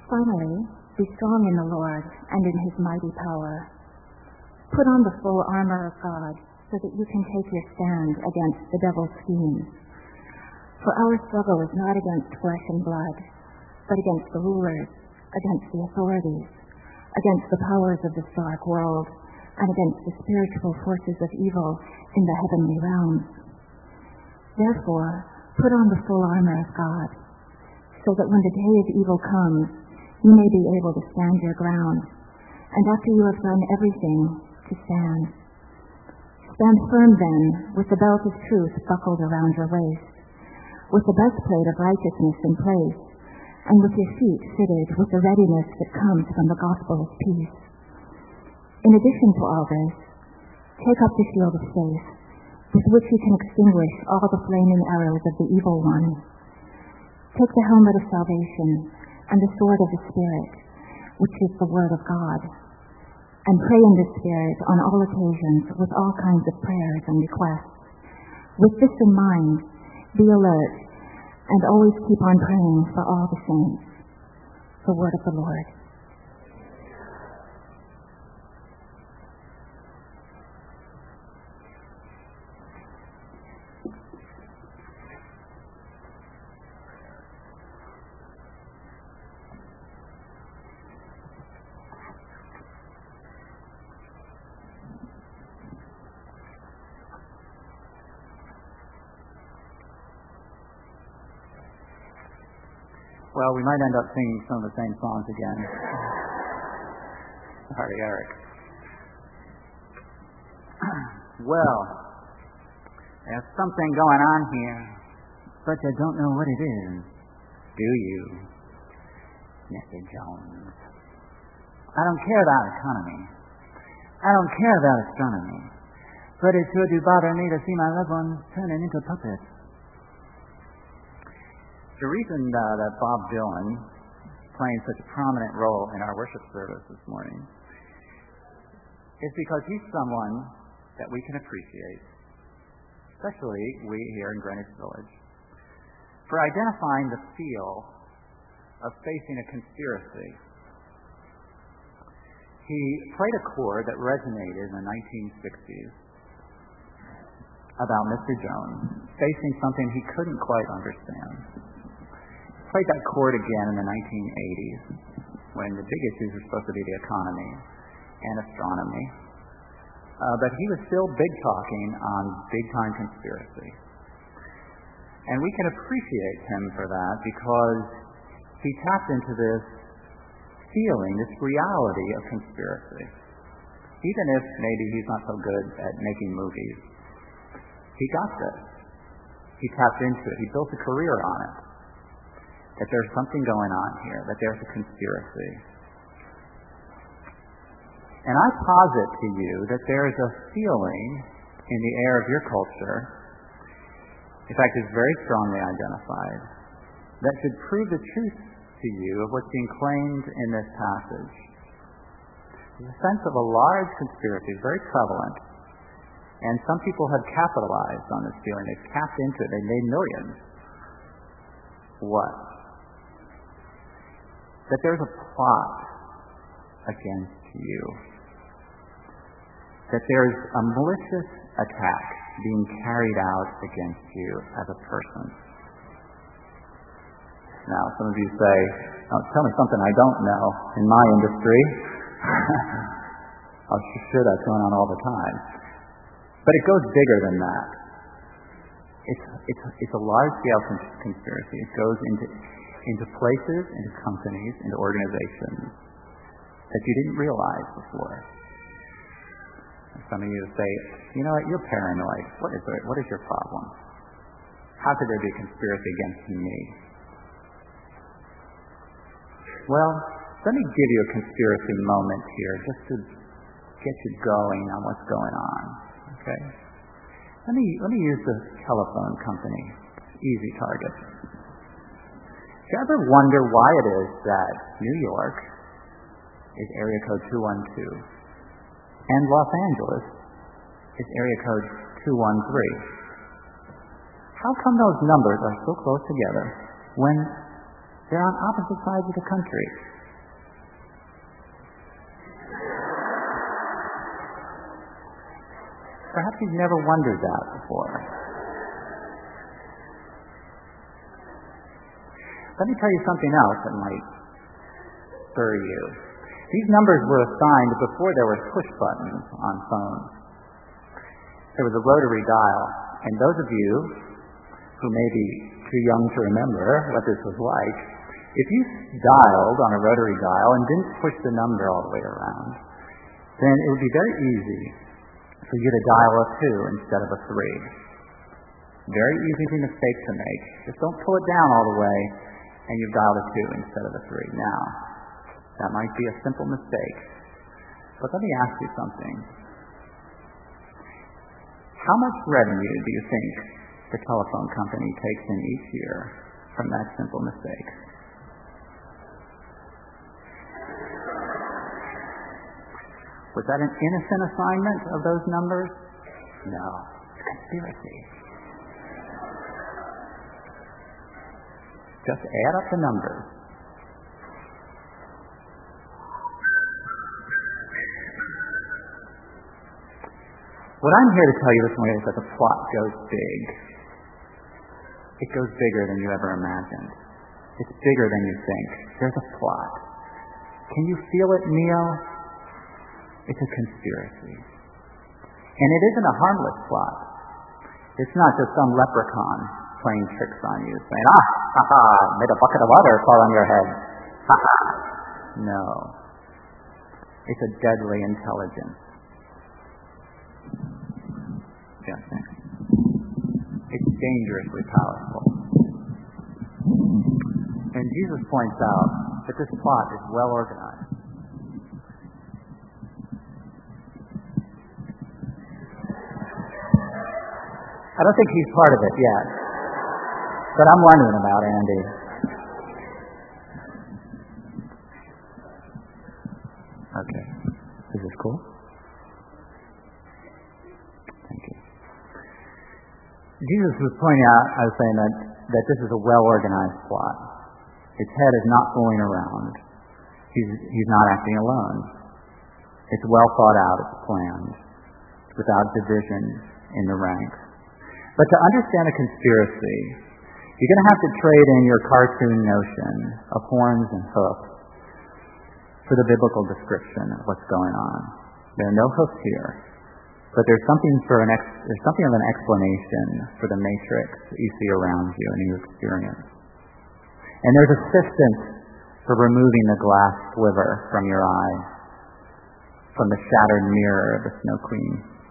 Finally, be strong in the Lord and in his mighty power. Put on the full armor of God so that you can take your stand against the devil's schemes. For our struggle is not against flesh and blood, but against the rulers, against the authorities, against the powers of this dark world, and against the spiritual forces of evil in the heavenly realms. Therefore, put on the full armor of God, so that when the day of evil comes, you may be able to stand your ground, and after you have done everything, to stand. Stand firm then, with the belt of truth buckled around your waist, with the breastplate of righteousness in place, and with your feet fitted with the readiness that comes from the gospel of peace. In addition to all this, take up the shield of faith, with which you can extinguish all the flaming arrows of the evil one. Take the helmet of salvation and the sword of the Spirit, which is the word of God, and pray in the Spirit on all occasions with all kinds of prayers and requests. With this in mind, be alert and always keep on praying for all the saints. The word of the Lord. Well, we might end up singing some of the same songs again. Sorry, Eric. Well, there's something going on here, but you don't know what it is, do you, Mr. Jones? I don't care about economy. I don't care about astronomy. But it sure do bother me to see my loved ones turning into puppets. The reason that Bob Dylan playing such a prominent role in our worship service this morning is because he's someone that we can appreciate, especially we here in Greenwich Village, for identifying the feel of facing a conspiracy. He played a chord that resonated in the 1960s about Mr. Jones facing something he couldn't quite understand. Played that chord again in the 1980s when the big issues were supposed to be the economy and astronomy. But he was still big-talking on big-time conspiracy. And we can appreciate him for that because he tapped into this feeling, this reality of conspiracy. Even if maybe he's not so good at making movies, he got this. He tapped into it. He built a career on it. That there's something going on here, that there's a conspiracy. And I posit to you that there is a feeling in the air of your culture, in fact it's very strongly identified, that should prove the truth to you of what's being claimed in this passage. There's a sense of a large conspiracy, very prevalent, and some people have capitalized on this feeling. They've tapped into it. They've made millions. What? That there's a plot against you. That there's a malicious attack being carried out against you as a person. Now, some of you say, oh, tell me something I don't know in my industry. I'm sure that's going on all the time. But it goes bigger than that. It's a large-scale conspiracy. It goes into places, into companies, into organizations that you didn't realize before. And some of you say, you know what, you're paranoid. What is your problem? How could there be a conspiracy against me? Well, let me give you a conspiracy moment here just to get you going on what's going on. Okay? Let me use the telephone company, Easy Target. Do you ever wonder why it is that New York is area code 212 and Los Angeles is area code 213? How come those numbers are so close together when they're on opposite sides of the country? Perhaps you've never wondered that before. Let me tell you something else that might spur you. These numbers were assigned before there were push buttons on phones. There was a rotary dial, and those of you who may be too young to remember what this was like, if you dialed on a rotary dial and didn't push the number all the way around, then it would be very easy for you to dial a 2 instead of a 3. Very easy mistake to make. Just don't pull it down all the way, and you've dialed a 2 instead of a 3. Now, that might be a simple mistake, but let me ask you something. How much revenue do you think the telephone company takes in each year from that simple mistake? Was that an innocent assignment of those numbers? No. It's conspiracy. Just add up the numbers. What I'm here to tell you this morning is that the plot goes big. It goes bigger than you ever imagined. It's bigger than you think. There's a plot. Can you feel it, Neo? It's a conspiracy. And it isn't a harmless plot. It's not just some leprechaun playing tricks on you, saying, made a bucket of water fall on your head. No. It's a deadly intelligence. It's dangerously powerful. And Jesus points out that this plot is well organized. I don't think he's part of it yet, but I'm wondering about Andy. Okay. Is this cool? Jesus was pointing out, I was saying that this is a well-organized plot. Its head is not fooling around. He's not acting alone. It's well thought out, it's planned, without division in the ranks. But to understand a conspiracy, you're going to have to trade in your cartoon notion of horns and hoofs for the biblical description of what's going on. There are no hoofs here. But there's something of an explanation for the matrix that you see around you and you experience. And there's assistance for removing the glass sliver from your eye, from the shattered mirror of the Snow Queen.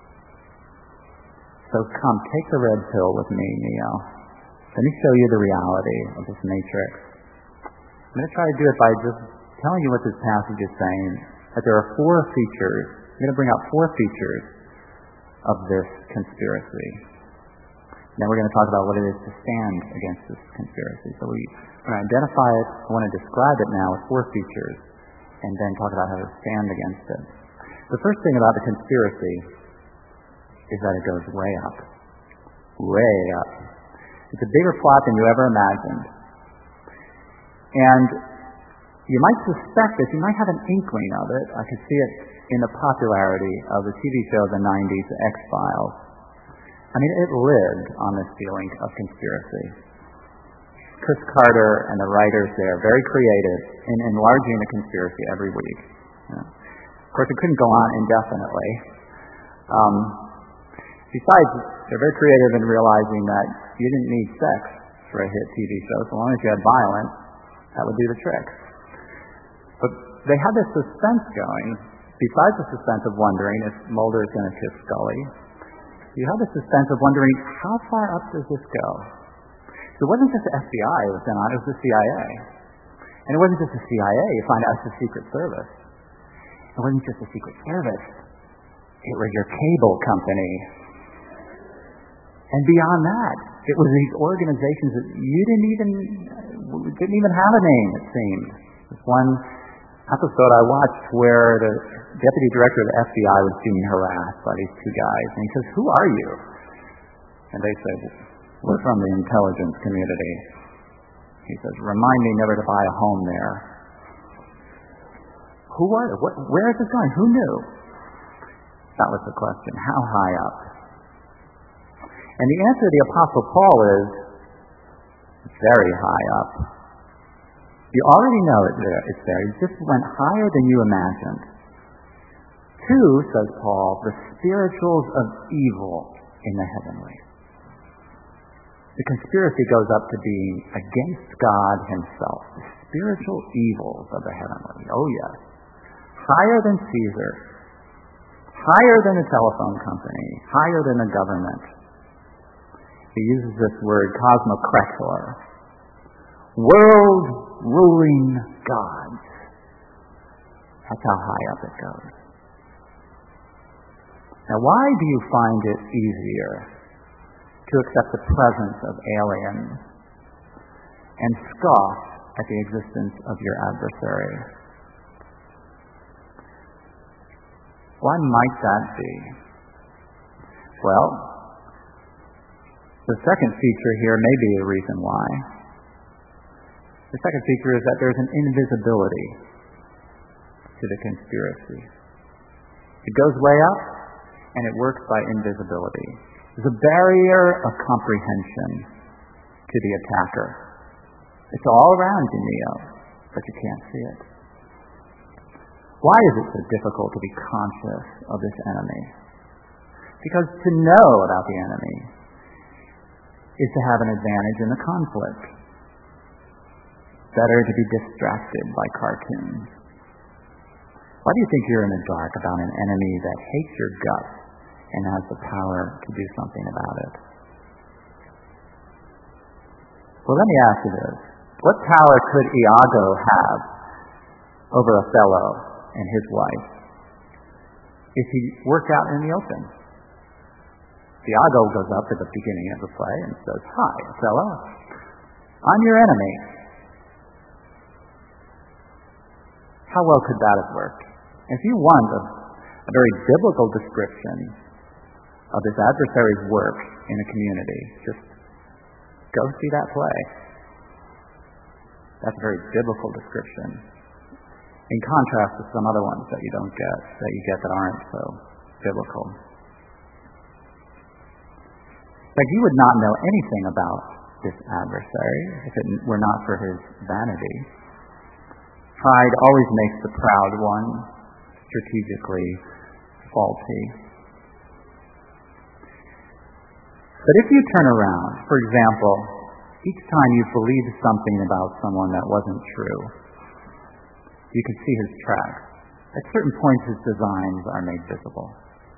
So come, take the red pill with me, Neo. Let me show you the reality of this matrix. I'm going to try to do it by just telling you what this passage is saying, that there are 4 features. I'm going to bring out 4 features of this conspiracy. Then we're going to talk about what it is to stand against this conspiracy. So we're going to identify it, I want to describe it now with 4 features, and then talk about how to stand against it. The first thing about the conspiracy is that it goes way up. Way up. It's a bigger plot than you ever imagined. And you might suspect this, you might have an inkling of it. I could see it in the popularity of the TV show of the 90s, X-Files. I mean, it lived on this feeling of conspiracy. Chris Carter and the writers there, very creative in enlarging the conspiracy every week. Of course, it couldn't go on indefinitely. Besides, they're very creative in realizing that you didn't need sex for a hit TV show. So long as you had violence, that would do the trick. But they had this suspense going. Besides the suspense of wondering if Mulder is going to kiss Scully, you have the suspense of wondering, how far up does this go? So it wasn't just the FBI that was in on it, it was the CIA. And it wasn't just the CIA, you find out it's the Secret Service. It wasn't just the Secret Service, it was your cable company. And beyond that, it was these organizations that you didn't even have a name, it seemed. This one episode I watched where the deputy director of the FBI was being harassed by these 2 guys. And he says, "Who are you?" And they said, "We're from the intelligence community." He says, "Remind me never to buy a home there." Who are they? Where is this going? Who knew? That was the question. How high up And the answer of the Apostle Paul is very high up. You already know it's there. It just went higher than you imagined. To, says Paul, the spirituals of evil in the heavenlies. The conspiracy goes up to being against God himself. The spiritual evils of the heavenlies. Oh yes. Higher than Caesar. Higher than the telephone company. Higher than the government. He uses this word, cosmocrator. World-ruling gods. That's how high up it goes. Now, why do you find it easier to accept the presence of aliens and scoff at the existence of your adversary? Why might that be? Well, the second feature here may be a reason why. The second feature is that there's an invisibility to the conspiracy. It goes way up, and it works by invisibility. There's a barrier of comprehension to the attacker. It's all around you, Neo, but you can't see it. Why is it so difficult to be conscious of this enemy? Because to know about the enemy is to have an advantage in the conflict. Better to be distracted by cartoons. Why do you think you're in the dark about an enemy that hates your guts and has the power to do something about it? Well, let me ask you this. What power could Iago have over Othello and his wife if he worked out in the open? Iago goes up at the beginning of the play and says, "Hi, Othello, I'm your enemy." How well could that have worked? If you want a very biblical description of this adversary's work in a community, just go see that play. That's a very biblical description. In contrast to some other ones that you get that aren't so biblical. Like, you would not know anything about this adversary if it were not for his vanity. Pride always makes the proud one strategically faulty. But if you turn around, for example, each time you believed something about someone that wasn't true, you can see his tracks. At certain points, his designs are made visible.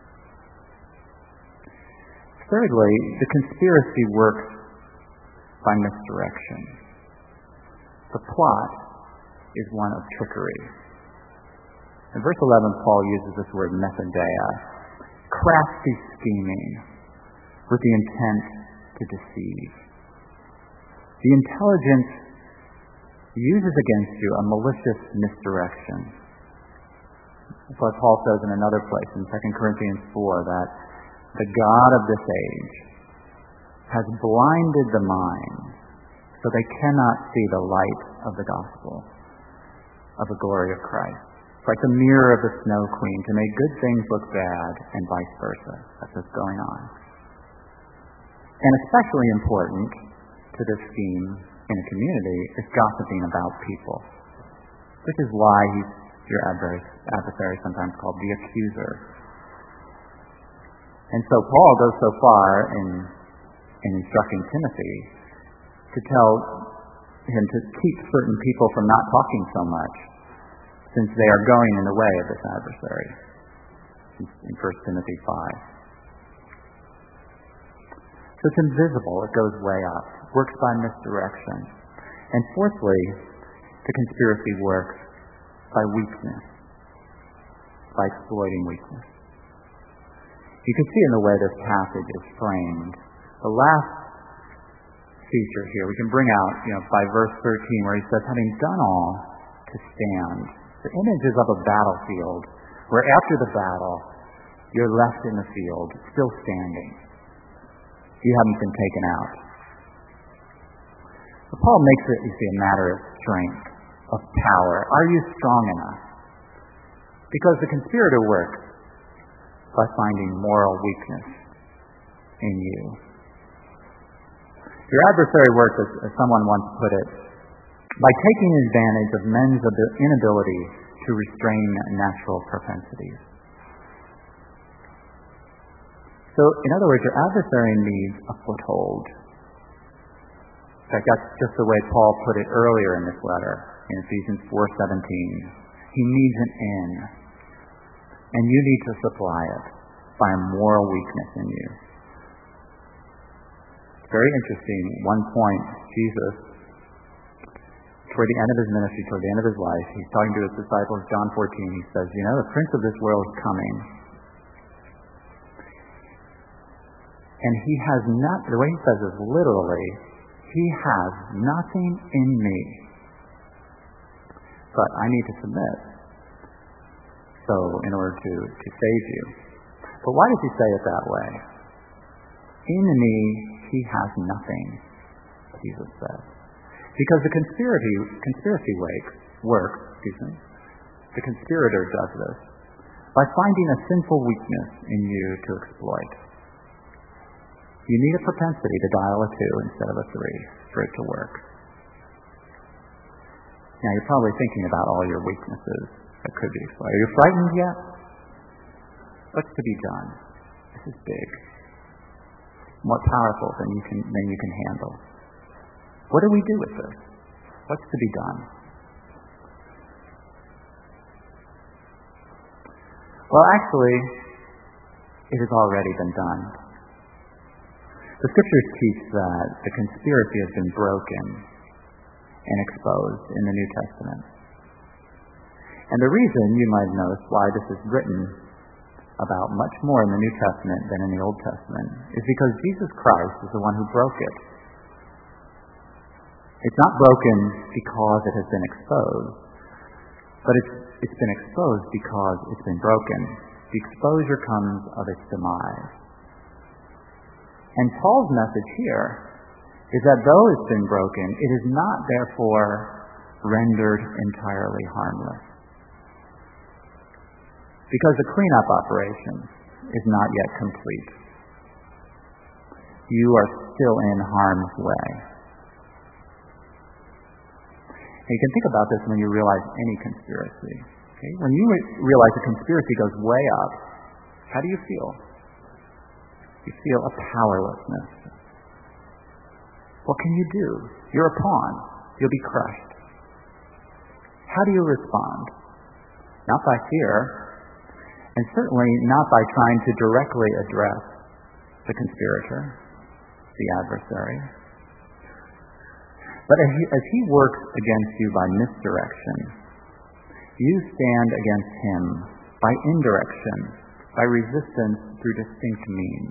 Thirdly, the conspiracy works by misdirection. The plot is one of trickery. In verse 11, Paul uses this word methodeia, crafty scheming with the intent to deceive. The intelligence uses against you a malicious misdirection. That's what Paul says in another place in 2 Corinthians 4, that the God of this age has blinded the mind so they cannot see the light of the gospel of the glory of Christ. It's like the mirror of the snow queen to make good things look bad and vice versa. That's what's going on. And especially important to this scheme in a community is gossiping about people. This is why your adversary is sometimes called the accuser. And so Paul goes so far in instructing Timothy to tell him to keep certain people from not talking so much, since they are going in the way of this adversary. In 1 Timothy 5. So it's invisible. It goes way up. Works by misdirection. And fourthly, the conspiracy works by weakness. By exploiting weakness. You can see in the way this passage is framed. The last feature here, we can bring out, by verse 13, where he says, having done all to stand. The image is of a battlefield, where after the battle, you're left in the field, still standing. You haven't been taken out. But Paul makes it, you see, a matter of strength, of power. Are you strong enough? Because the conspirator works by finding moral weakness in you. Your adversary works, as someone once put it, by taking advantage of men's inability to restrain natural propensities. So, in other words, your adversary needs a foothold. In fact, that's just the way Paul put it earlier in this letter, in Ephesians 4:17. He needs an in, and you need to supply it by a moral weakness in you. It's very interesting. One point, Jesus, toward the end of his ministry, toward the end of his life, he's talking to his disciples, John 14, he says, the prince of this world is coming. And he has not, the way he says is literally, he has nothing in me. But I need to submit. So, in order to save you. But why does he say it that way? In me, he has nothing, Jesus says. Because the conspiracy works, the conspirator does this by finding a sinful weakness in you to exploit. You need a propensity to dial a 2 instead of a 3 for it to work. Now, you're probably thinking about all your weaknesses that could be exploited. Are you frightened yet? What's to be done? This is big. More powerful than you can handle. What do we do with this? What's to be done? Well, actually, it has already been done. The scriptures teach that the conspiracy has been broken and exposed in the New Testament. And the reason, you might notice, why this is written about much more in the New Testament than in the Old Testament is because Jesus Christ is the one who broke it. It's not broken because it has been exposed, but it's been exposed because it's been broken. The exposure comes of its demise. And Paul's message here is that though it's been broken, it is not therefore rendered entirely harmless. Because the cleanup operation is not yet complete. You are still in harm's way. And you can think about this when you realize any conspiracy. Okay? When you realize a conspiracy goes way up, how do you feel? You feel a powerlessness. What can you do? You're a pawn. You'll be crushed. How do you respond? Not by fear, and certainly not by trying to directly address the conspirator, the adversary. But as he works against you by misdirection, you stand against him by indirection, by resistance through distinct means.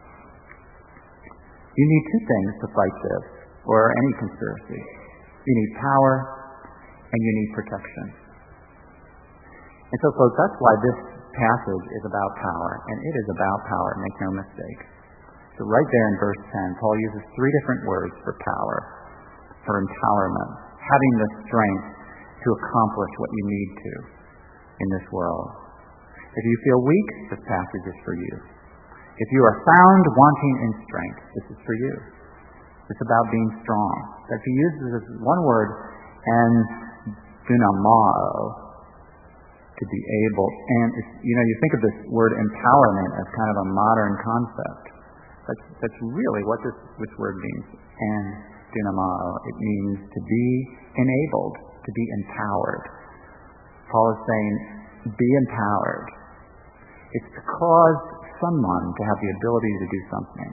You need two things to fight this, or any conspiracy. You need power, and you need protection. And so, folks, that's why this passage is about power, and it is about power, make no mistake. So right there in verse 10, Paul uses 3 different words for power, for empowerment, having the strength to accomplish what you need to in this world. If you feel weak, this passage is for you. If you are found wanting in strength, this is for you. It's about being strong. That he uses this one word, and dunamao, to be able, and you think of this word empowerment as kind of a modern concept. That's really what this word means. And dunamao, it means to be enabled, to be empowered. Paul is saying, be empowered. It's to cause someone to have the ability to do something.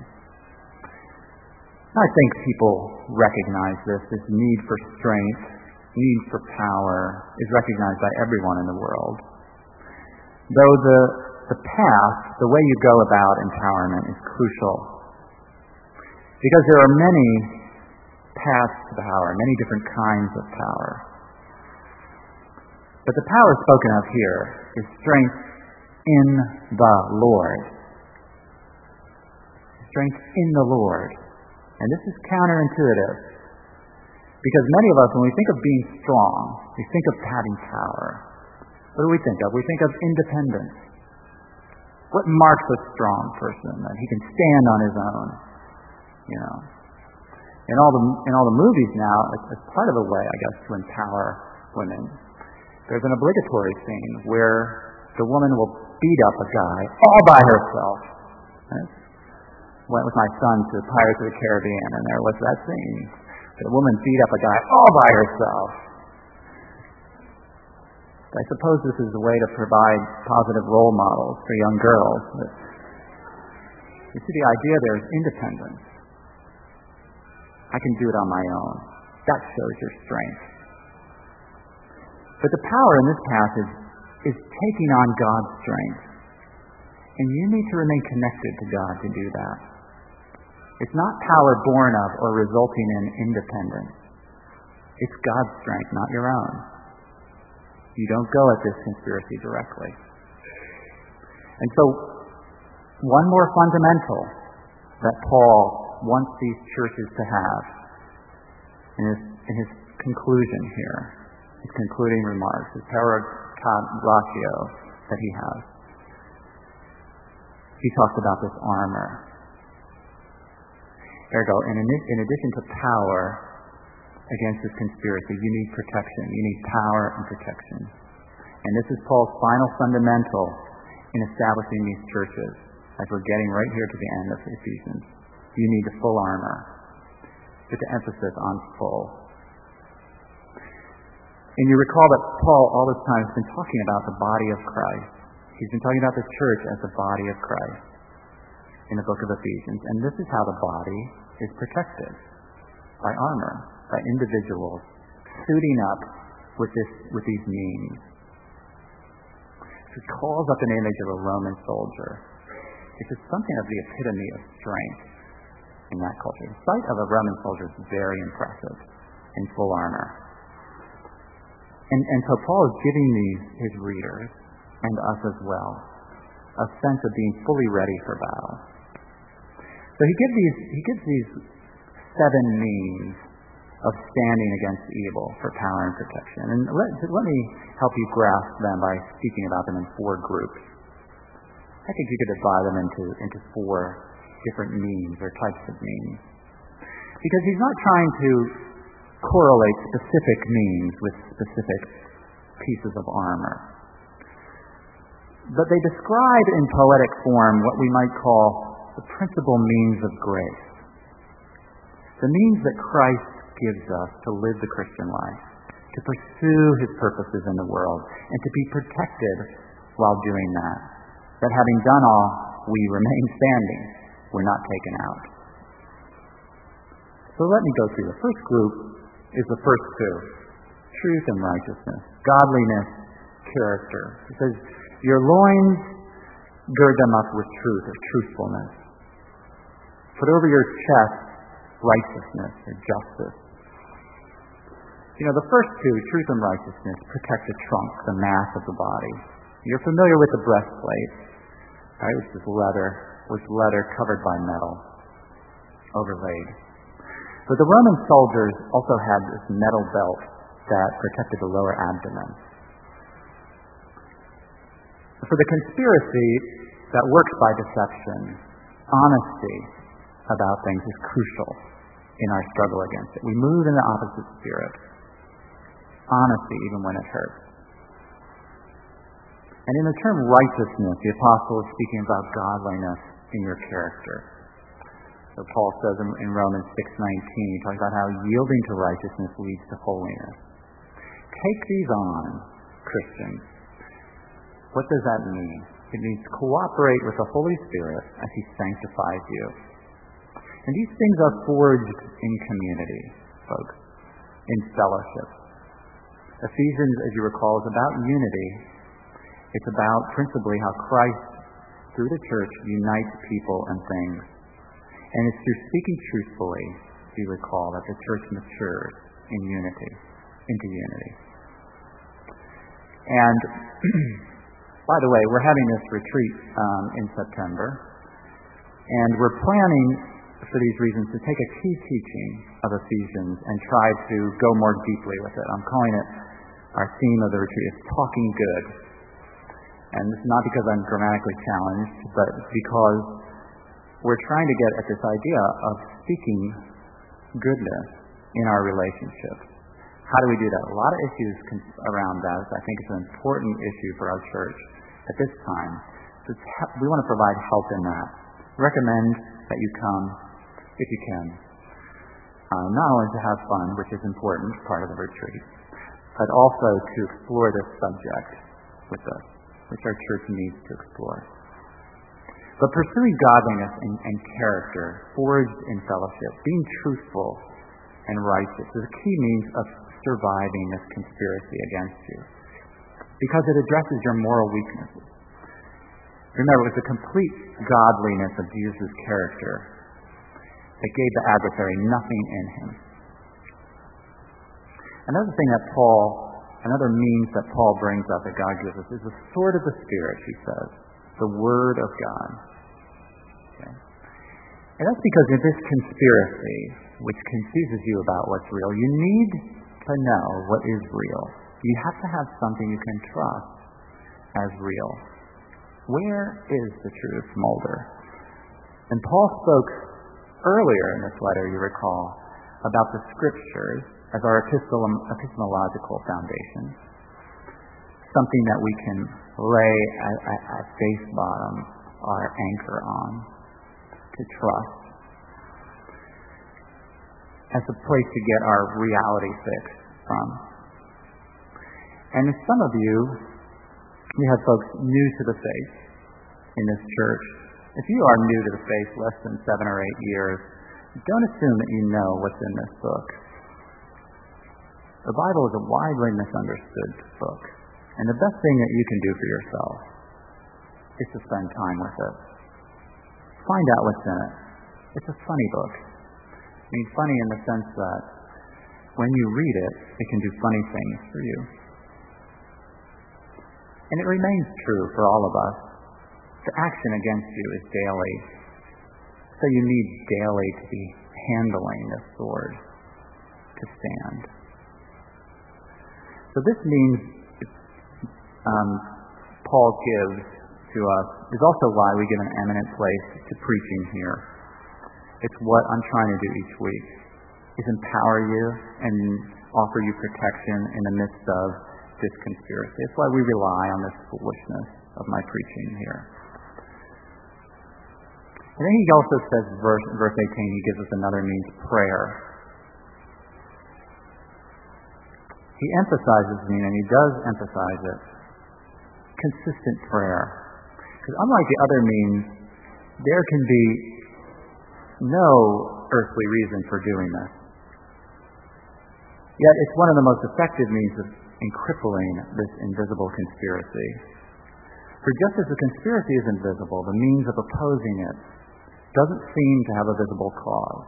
I think people recognize this need for strength, need for power is recognized by everyone in the world. Though the path, the way you go about empowerment is crucial. Because there are many paths to power, many different kinds of power. But the power spoken of here is strength in the Lord. Strength in the Lord. And this is counterintuitive. Because many of us, when we think of being strong, we think of having power. What do we think of? We think of independence. What marks a strong person? That he can stand on his own. In all the movies now, as part of a way, I guess, to empower women, there's an obligatory scene where the woman will beat up a guy all by herself. Right? Went with my son to Pirates of the Caribbean, and there was that scene. The woman beat up a guy all by herself. I suppose this is a way to provide positive role models for young girls. But you see, the idea there is independence. I can do it on my own. That shows your strength. But the power in this passage is taking on God's strength. And you need to remain connected to God to do that. It's not power born of or resulting in independence. It's God's strength, not your own. You don't go at this conspiracy directly. And so, one more fundamental that Paul wants these churches to have in his conclusion here, his concluding remarks, his paragratio that he has. He talks about this armor. Ergo, in addition to power against this conspiracy, you need protection. You need power and protection. And this is Paul's final fundamental in establishing these churches, as we're getting right here to the end of Ephesians. You need the full armor, with the emphasis on full. And you recall that Paul all this time has been talking about the body of Christ. He's been talking about the church as the body of Christ in the book of Ephesians. And this is how the body is protected, by armor, by individuals suiting up with these means. He calls up an image of a Roman soldier. It's just something of the epitome of strength in that culture. The sight of a Roman soldier is very impressive in full armor. And so Paul is giving his readers, and us as well, a sense of being fully ready for battle. So he gives these 7 means of standing against evil for power and protection. And let me help you grasp them by speaking about them in 4 groups. I think you could divide them into 4 different means or types of means. Because he's not trying to correlate specific means with specific pieces of armor. But they describe in poetic form what we might call the principal means of grace. The means that Christ gives us to live the Christian life, to pursue his purposes in the world, and to be protected while doing that. That having done all, we remain standing. We're not taken out. So let me go through. The first group is the first 2. Truth and righteousness. Godliness, character. It says, your loins, gird them up with truth or truthfulness. Put over your chest righteousness or justice. You know, the first 2, truth and righteousness, protect the trunk, the mass of the body. You're familiar with the breastplate, right? Which is leather covered by metal, overlaid. But the Roman soldiers also had this metal belt that protected the lower abdomen. For the conspiracy that works by deception, honesty about things is crucial in our struggle against it. We move in the opposite spirit. Honesty, even when it hurts. And in the term righteousness, the apostle is speaking about godliness in your character. So Paul says in Romans 6:19, he talks about how yielding to righteousness leads to holiness. Take these on, Christians. What does that mean? It means cooperate with the Holy Spirit as he sanctifies you. And these things are forged in community, folks, in fellowship. Ephesians, as you recall, is about unity. It's about principally how Christ, through the church, unites people and things. And it's through speaking truthfully, if you recall, that the church matures in unity, into unity. And by the way, we're having this retreat in September, and we're planning, for these reasons, to take a key teaching of Ephesians and try to go more deeply with it. I'm calling it, our theme of the retreat is Talking Good. And this is not because I'm grammatically challenged, but because we're trying to get at this idea of speaking goodness in our relationships. How do we do that? A lot of issues around that. I think it's an important issue for our church at this time. We want to provide help in that. Recommend that you come if you can. Not only to have fun, which is important, part of the retreat, but also to explore this subject with us, which our church needs to explore. But pursuing godliness and character, forged in fellowship, being truthful and righteous is a key means of surviving this conspiracy against you, because it addresses your moral weaknesses. Remember, it was the complete godliness of Jesus' character that gave the adversary nothing in him. Another means that Paul brings up that God gives us is the sword of the Spirit, he says, the Word of God. Okay? And that's because in this conspiracy, which confuses you about what's real, you need to know what is real. You have to have something you can trust as real. Where is the truth smolder? And Paul spoke earlier in this letter, you recall, about the Scriptures as our epistemological foundation, something that we can lay at base bottom our anchor on, to trust, as a place to get our reality fix from. And if some of you have folks new to the faith in this church. If you are new to the faith, less than 7 or 8 years, don't assume that you know what's in this book. The Bible is a widely misunderstood book, and the best thing that you can do for yourself is to spend time with it. Find out what's in it. It's a funny book. I mean, funny in the sense that when you read it, it can do funny things for you. And it remains true for all of us. The action against you is daily. So you need daily to be handling this sword to stand. So this means Paul gives to us is also why we give an eminent place to preaching here. It's what I'm trying to do each week, is empower you and offer you protection in the midst of this conspiracy. It's why we rely on this foolishness of my preaching here. And then he also says, verse 18, he gives us another means, prayer. He emphasizes, and he does emphasize it, consistent prayer. Because unlike the other means, there can be no earthly reason for doing this. Yet it's one of the most effective means of crippling this invisible conspiracy. For just as the conspiracy is invisible, the means of opposing it doesn't seem to have a visible cause.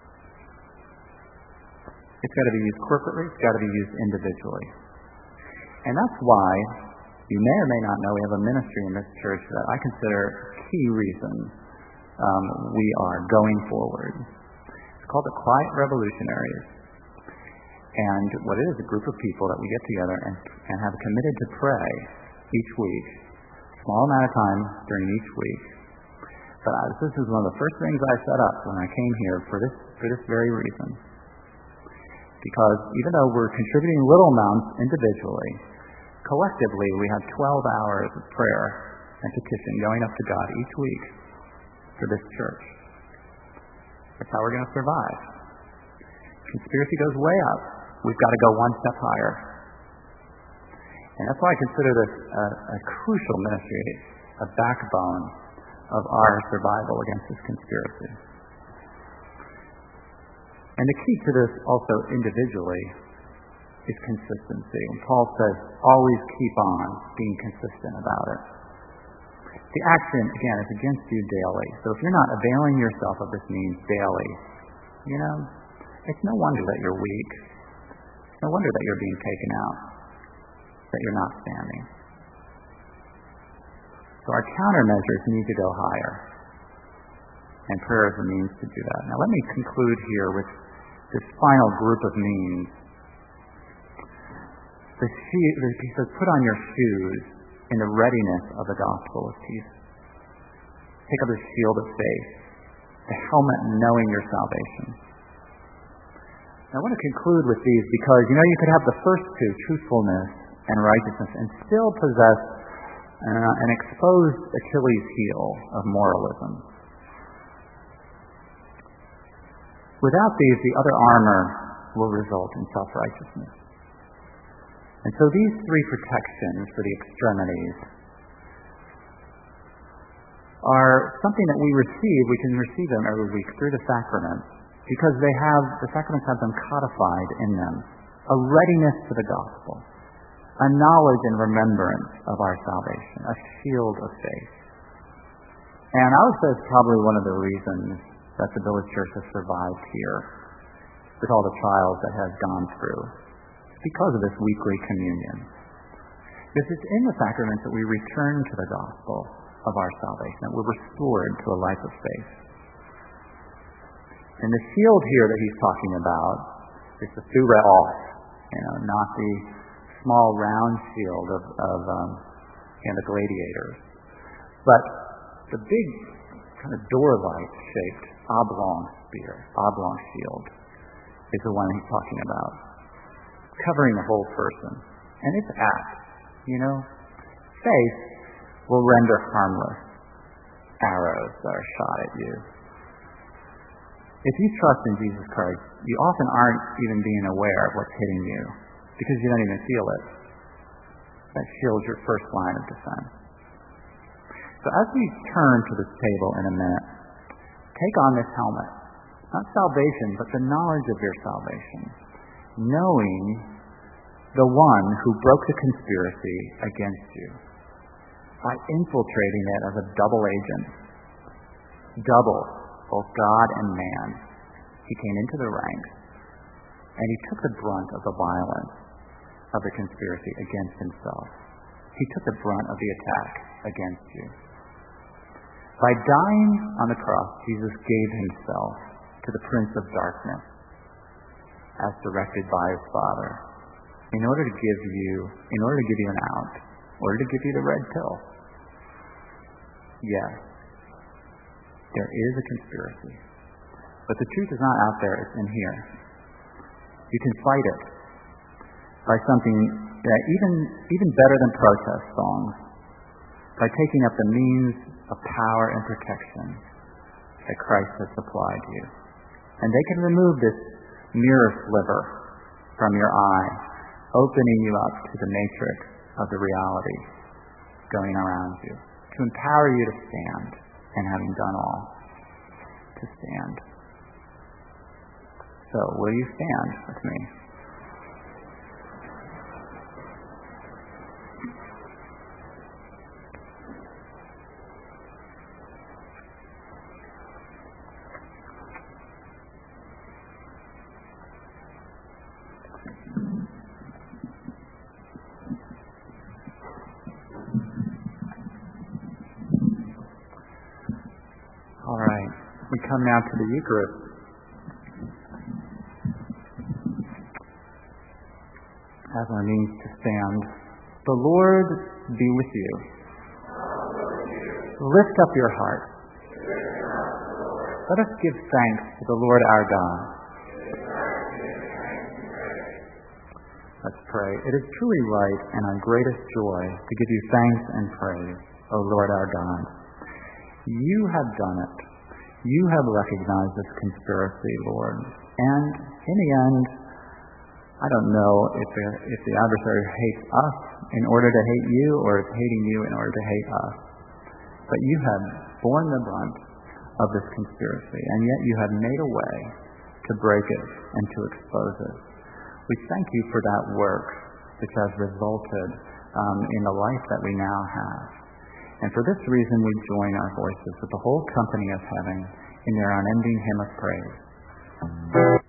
It's got to be used corporately, it's got to be used individually. And that's why, you may or may not know, we have a ministry in this church that I consider key reason we are going forward. It's called the Quiet Revolutionaries. And what it is, a group of people that we get together and have committed to pray each week, a small amount of time during each week. But this is one of the first things I set up when I came here for this very reason. Because even though we're contributing little amounts individually, collectively we have 12 hours of prayer and petition going up to God each week for this church. That's how we're going to survive. Conspiracy goes way up. We've got to go one step higher. And that's why I consider this a crucial ministry, a backbone of our survival against this conspiracy. And the key to this also individually is consistency. And Paul says, always keep on being consistent about it. The action, again, is against you daily. So if you're not availing yourself of this means daily, it's no wonder that you're weak. It's no wonder that you're being taken out, that you're not standing. So our countermeasures need to go higher. And prayer is a means to do that. Now let me conclude here with this final group of means. He says, put on your shoes in the readiness of the gospel of peace. Take up the shield of faith, the helmet knowing your salvation, I want to conclude with these because, you could have the first two, truthfulness and righteousness, and still possess an exposed Achilles heel of moralism. Without these, the other armor will result in self-righteousness. And so these three protections for the extremities are something that we can receive them every week through the sacraments, because the sacraments have them codified in them. A readiness to the gospel, a knowledge and remembrance of our salvation, a shield of faith. And I would say it's probably one of the reasons that the village church has survived here with all the trials that has gone through. It's because of this weekly communion. Because it's in the sacraments that we return to the gospel of our salvation, that we're restored to a life of faith. And the shield here that he's talking about is the thureos, not the small round shield of the gladiators, but the big kind of door-like-shaped oblong shield is the one he's talking about, covering the whole person. And it's apt, faith will render harmless arrows that are shot at you. If you trust in Jesus Christ, you often aren't even being aware of what's hitting you because you don't even feel it. That shield's your first line of defense. So as we turn to this table in a minute, take on this helmet. Not salvation, but the knowledge of your salvation. Knowing the one who broke the conspiracy against you by infiltrating it as a double agent. Double, both God and man. He came into the ranks, and he took the brunt of the violence of the conspiracy against himself. He took the brunt of the attack against you. By dying on the cross, Jesus gave himself to the prince of darkness, as directed by his Father, in order to give you an out, in order to give you the red pill. Yes, there is a conspiracy, but the truth is not out there, it's in here. You can fight it by something that even better than protest songs, by taking up the means of power and protection that Christ has supplied you. And they can remove this mirror sliver from your eye, opening you up to the matrix of the reality going around you, to empower you to stand, and having done all, to stand. So, will you stand with me? All right, we come now to the Eucharist. As our means to stand. The Lord be with you. Lift up your heart. Let us give thanks to the Lord our God. Let's pray. It is truly right and our greatest joy to give you thanks and praise, O Lord our God. You have done it. You have recognized this conspiracy, Lord. And in the end, I don't know if the adversary hates us in order to hate you, or is hating you in order to hate us. But you have borne the brunt of this conspiracy, and yet you have made a way to break it and to expose it. We thank you for that work which has resulted in the life that we now have. And for this reason we join our voices with the whole company of heaven in their unending hymn of praise.